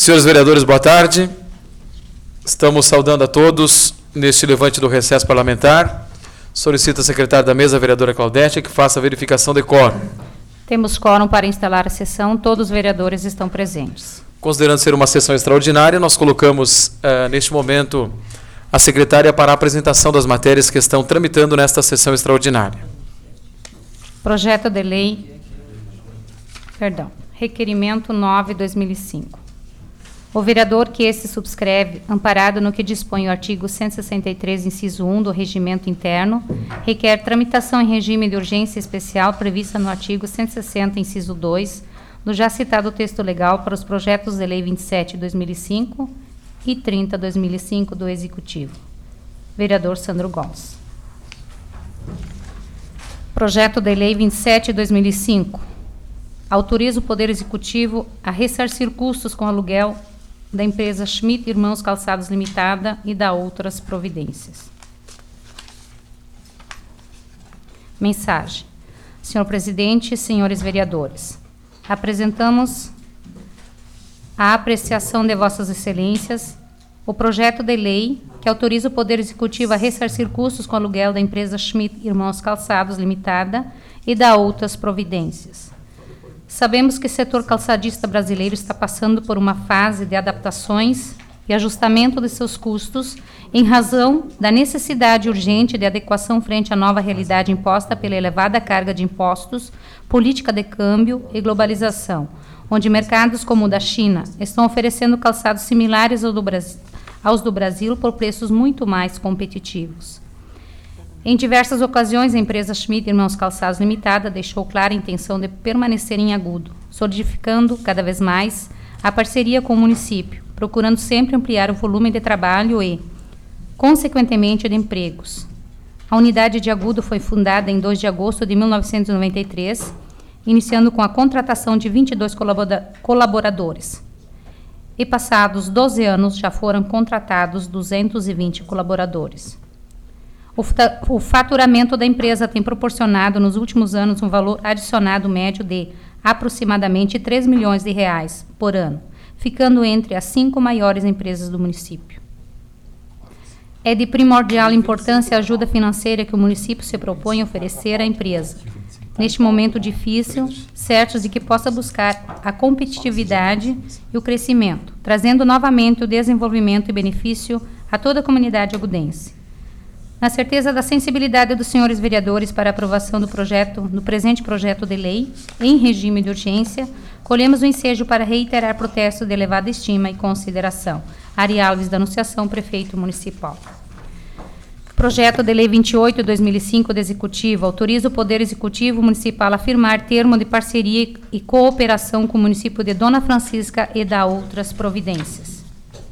Senhores vereadores, boa tarde. Estamos saudando a todos neste levante do recesso parlamentar. Solicito a secretária da mesa, a vereadora Claudete, que faça a verificação de quórum. Temos quórum para instalar a sessão. Todos os vereadores estão presentes. Considerando ser uma sessão extraordinária, nós colocamos, neste momento, a secretária para a apresentação das matérias que estão tramitando nesta sessão extraordinária. Projeto de lei, requerimento 9/2005. O vereador que este subscreve, amparado no que dispõe o artigo 163, inciso 1 do Regimento Interno, requer tramitação em regime de urgência especial prevista no artigo 160, inciso 2, do já citado texto legal para os projetos de lei 27/2005 e 30/2005 do Executivo. Vereador Sandro Gomes. Projeto de lei 27/2005. Autoriza o Poder Executivo a ressarcir custos com aluguel da empresa Schmidt Irmãos Calçados Limitada e da outras providências. Mensagem. Senhor presidente, senhores vereadores, apresentamos a apreciação de vossas excelências o projeto de lei que autoriza o Poder Executivo a ressarcir custos com aluguel da empresa Schmidt Irmãos Calçados Limitada e da outras providências. Sabemos que o setor calçadista brasileiro está passando por uma fase de adaptações e ajustamento de seus custos em razão da necessidade urgente de adequação frente à nova realidade imposta pela elevada carga de impostos, política de câmbio e globalização, onde mercados como o da China estão oferecendo calçados similares aos do Brasil por preços muito mais competitivos. Em diversas ocasiões, a empresa Schmidt Irmãos Calçados Limitada deixou clara a intenção de permanecer em Agudo, solidificando cada vez mais a parceria com o município, procurando sempre ampliar o volume de trabalho e, consequentemente, de empregos. A unidade de Agudo foi fundada em 2 de agosto de 1993, iniciando com a contratação de 22 colaboradores. E passados 12 anos, já foram contratados 220 colaboradores. O faturamento da empresa tem proporcionado nos últimos anos um valor adicionado médio de aproximadamente R$3 milhões por ano, ficando entre as 5 maiores empresas do município. É de primordial importância a ajuda financeira que o município se propõe oferecer à empresa, neste momento difícil, certos de que possa buscar a competitividade e o crescimento, trazendo novamente o desenvolvimento e benefício a toda a comunidade agudense. Na certeza da sensibilidade dos senhores vereadores para a aprovação do presente projeto de lei, em regime de urgência, colhemos o ensejo para reiterar protesto de elevada estima e consideração. Ari Alves da Anunciação, Prefeito Municipal. Projeto de Lei 28/2005 do Executivo autoriza o Poder Executivo Municipal a firmar termo de parceria e cooperação com o município de Dona Francisca e da outras providências.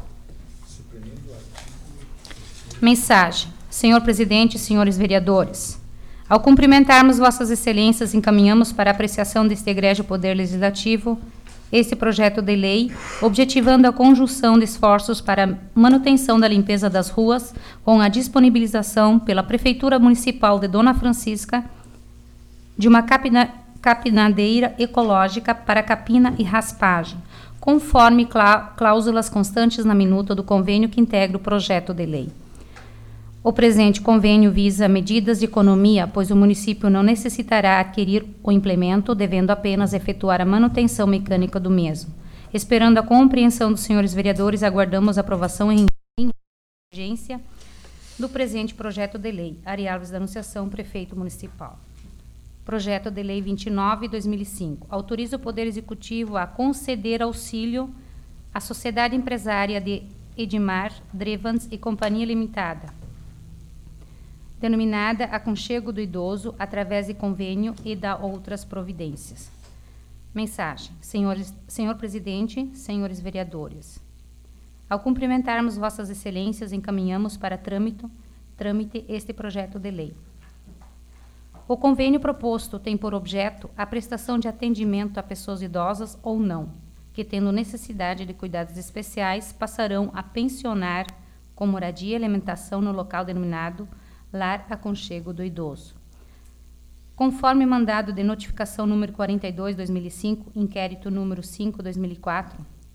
Mensagem. Senhor presidente, senhores vereadores, ao cumprimentarmos vossas excelências, encaminhamos para a apreciação deste egrégio Poder Legislativo este projeto de lei, objetivando a conjunção de esforços para a manutenção da limpeza das ruas, com a disponibilização pela Prefeitura Municipal de Dona Francisca de uma capinadeira ecológica para capina e raspagem, conforme cláusulas constantes na minuta do convênio que integra o projeto de lei. O presente convênio visa medidas de economia, pois o município não necessitará adquirir o implemento, devendo apenas efetuar a manutenção mecânica do mesmo. Esperando a compreensão dos senhores vereadores, aguardamos a aprovação em urgência do presente projeto de lei. Ari Alves da Anunciação, Prefeito Municipal. Projeto de Lei 29/2005. Autoriza o Poder Executivo a conceder auxílio à Sociedade Empresária de Edmar Drevans e Companhia Limitada, denominada Aconchego do Idoso, através de convênio e da outras providências. Mensagem. Senhor presidente, senhores vereadores, ao cumprimentarmos vossas excelências, encaminhamos para trâmite este projeto de lei. O convênio proposto tem por objeto a prestação de atendimento a pessoas idosas ou não, que, tendo necessidade de cuidados especiais, passarão a pensionar com moradia e alimentação no local denominado Lar Aconchego do Idoso. Conforme mandado de notificação número 42/2005, inquérito número 5/2004,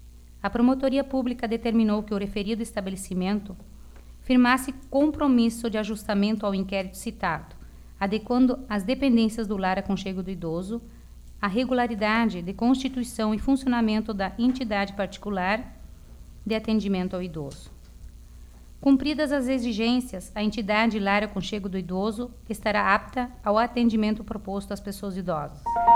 a Promotoria Pública determinou que o referido estabelecimento firmasse compromisso de ajustamento ao inquérito citado, adequando as dependências do Lar Aconchego do Idoso à regularidade de constituição e funcionamento da entidade particular de atendimento ao idoso. Cumpridas as exigências, a entidade Lar Aconchego do Idoso estará apta ao atendimento proposto às pessoas idosas.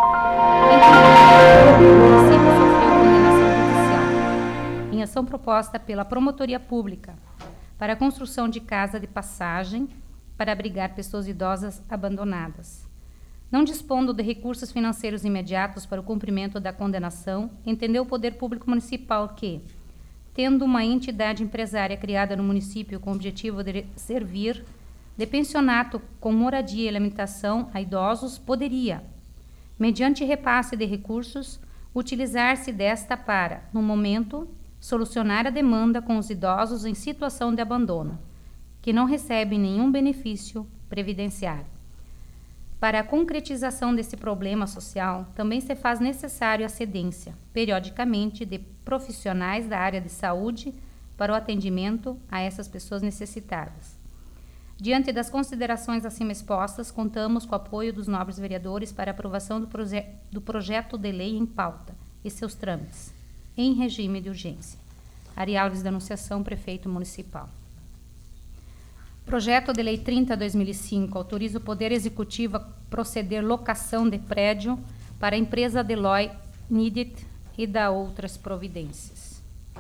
O município sofreu condenação judicial em ação proposta pela Promotoria Pública para a construção de casa de passagem para abrigar pessoas idosas abandonadas. Não dispondo de recursos financeiros imediatos para o cumprimento da condenação, entendeu o Poder Público Municipal que, tendo uma entidade empresária criada no município com o objetivo de servir de pensionato com moradia e alimentação a idosos, poderia, mediante repasse de recursos, utilizar-se desta para, no momento, solucionar a demanda com os idosos em situação de abandono, que não recebem nenhum benefício previdenciário. Para a concretização desse problema social, também se faz necessário a cedência, periodicamente, de profissionais da área de saúde para o atendimento a essas pessoas necessitadas. Diante das considerações acima expostas, contamos com o apoio dos nobres vereadores para a aprovação do projeto de lei em pauta e seus trâmites, em regime de urgência. Ari Alves da Anunciação, Prefeito Municipal. Projeto de Lei 30/2005 autoriza o Poder Executivo a proceder locação de prédio para a empresa Deloitte Nidit e da outras providências.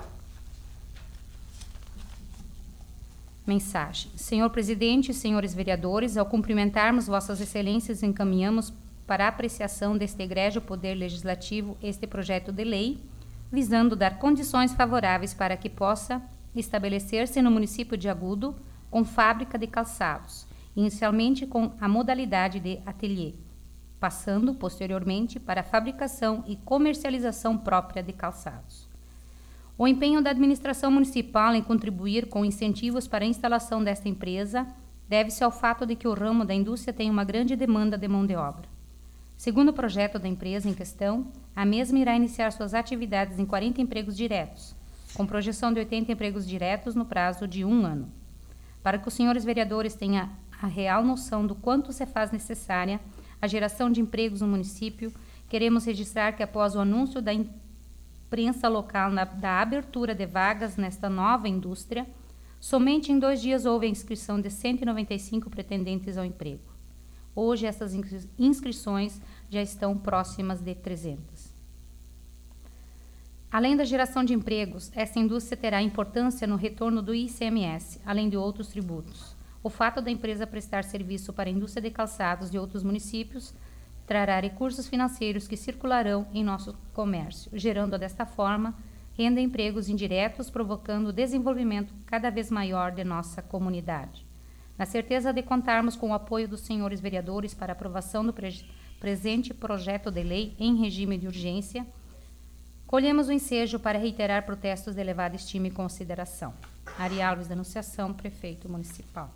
Mensagem. Senhor Presidente e senhores vereadores, ao cumprimentarmos Vossas Excelências, encaminhamos para a apreciação deste egrégio Poder Legislativo este projeto de lei, visando dar condições favoráveis para que possa estabelecer-se no município de Agudo com fábrica de calçados, inicialmente com a modalidade de ateliê, passando posteriormente para a fabricação e comercialização própria de calçados. O empenho da administração municipal em contribuir com incentivos para a instalação desta empresa deve-se ao fato de que o ramo da indústria tem uma grande demanda de mão de obra. Segundo o projeto da empresa em questão, a mesma irá iniciar suas atividades em 40 empregos diretos, com projeção de 80 empregos diretos no prazo de 1 ano. Para que os senhores vereadores tenham a real noção do quanto se faz necessária a geração de empregos no município, queremos registrar que após o anúncio da imprensa local da abertura de vagas nesta nova indústria, somente em 2 dias houve a inscrição de 195 pretendentes ao emprego. Hoje, essas inscrições já estão próximas de 300. Além da geração de empregos, essa indústria terá importância no retorno do ICMS, além de outros tributos. O fato da empresa prestar serviço para a indústria de calçados de outros municípios trará recursos financeiros que circularão em nosso comércio, gerando desta forma renda e empregos indiretos, provocando o desenvolvimento cada vez maior de nossa comunidade. Na certeza de contarmos com o apoio dos senhores vereadores para a aprovação do presente projeto de lei em regime de urgência, colhemos o ensejo para reiterar protestos de elevada estima e consideração. Ari Alves da Anunciação, Prefeito Municipal.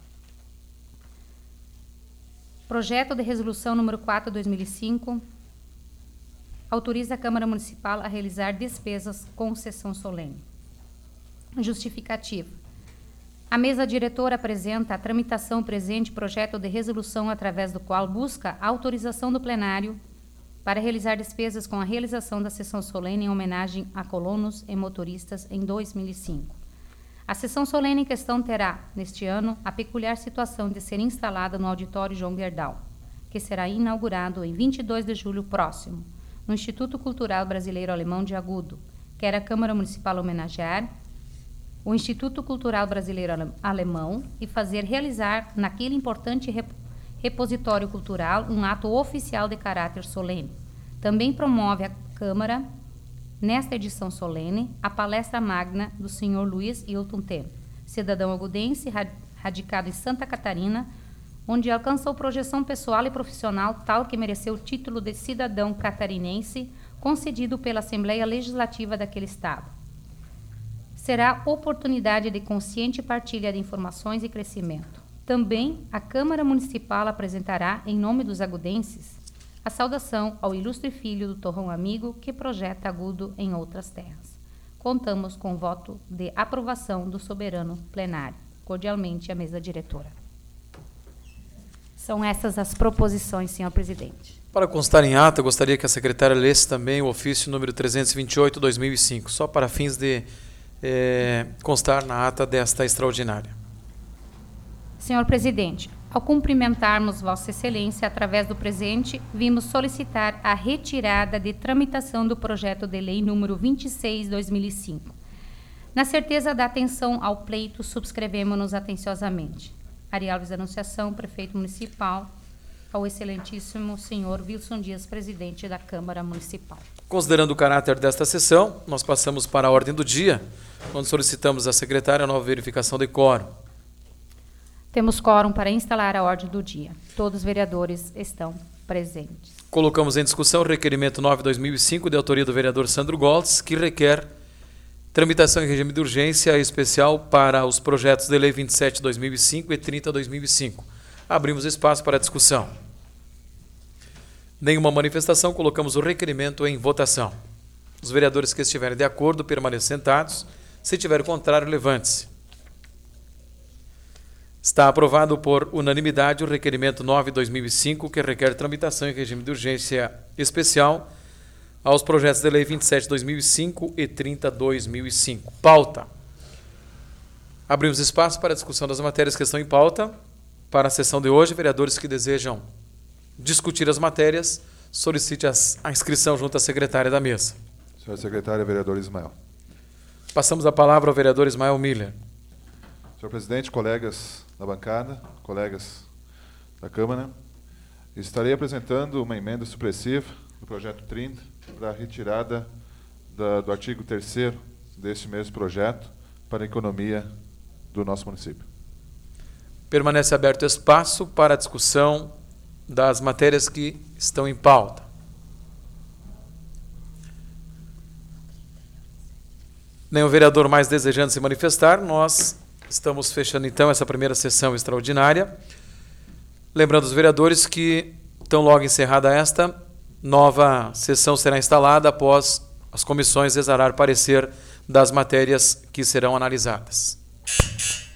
Projeto de Resolução número 4/2005 autoriza a Câmara Municipal a realizar despesas com sessão solene. Justificativa. A mesa diretora apresenta a tramitação presente projeto de resolução através do qual busca a autorização do plenário para realizar despesas com a realização da sessão solene em homenagem a colonos e motoristas em 2005. A sessão solene em questão terá, neste ano, a peculiar situação de ser instalada no auditório João Gerdau, que será inaugurado em 22 de julho próximo, no Instituto Cultural Brasileiro Alemão de Agudo, quer a Câmara Municipal homenagear o Instituto Cultural Brasileiro Alemão e fazer realizar naquele importante repositório cultural um ato oficial de caráter solene. Também promove a Câmara, nesta edição solene, a palestra magna do Sr. Luiz Hilton T., cidadão agudense radicado em Santa Catarina, onde alcançou projeção pessoal e profissional tal que mereceu o título de cidadão catarinense concedido pela Assembleia Legislativa daquele estado. Será oportunidade de consciente partilha de informações e crescimento. Também a Câmara Municipal apresentará, em nome dos agudenses, a saudação ao ilustre filho do torrão amigo que projeta Agudo em outras terras. contamos com o voto de aprovação do soberano plenário. Cordialmente, a mesa diretora. São essas as proposições, senhor presidente. Para constar em ata, gostaria que a secretária lesse também o ofício número 328/2005, só para fins de constar na ata desta extraordinária. Senhor presidente, ao cumprimentarmos Vossa Excelência através do presente, vimos solicitar a retirada de tramitação do projeto de lei número 26/2005. Na certeza da atenção ao pleito, subscrevemos-nos atenciosamente. Ari Alves Anunciação, prefeito municipal, ao excelentíssimo senhor Wilson Dias, presidente da Câmara Municipal. Considerando o caráter desta sessão, nós passamos para a ordem do dia, onde solicitamos à secretária a nova verificação de quórum. Temos quórum para instalar a ordem do dia. Todos os vereadores estão presentes. Colocamos em discussão o requerimento 9/2005, de autoria do vereador Sandro Goltz, que requer tramitação em regime de urgência especial para os projetos de lei 27/2005 e 30/2005. Abrimos espaço para discussão. Nenhuma manifestação, colocamos o requerimento em votação. Os vereadores que estiverem de acordo permaneçam sentados. Se tiver contrário, levante-se. Está aprovado por unanimidade o requerimento 9/2005, que requer tramitação em regime de urgência especial aos projetos de lei 27/2005 e 30/2005. Pauta. Abrimos espaço para a discussão das matérias que estão em pauta. Para a sessão de hoje, vereadores que desejam discutir as matérias, solicite a inscrição junto à secretária da mesa. Senhora secretária, vereador Ismael. Passamos a palavra ao vereador Ismael Miller. Senhor presidente, colegas da bancada, colegas da Câmara, estarei apresentando uma emenda supressiva do projeto 30 para a retirada do artigo 3º deste mesmo projeto para a economia do nosso município. Permanece aberto espaço para a discussão das matérias que estão em pauta. Nenhum vereador mais desejando se manifestar, nós estamos fechando então essa primeira sessão extraordinária. Lembrando os vereadores que, tão logo encerrada esta, nova sessão será instalada após as comissões exarar parecer das matérias que serão analisadas.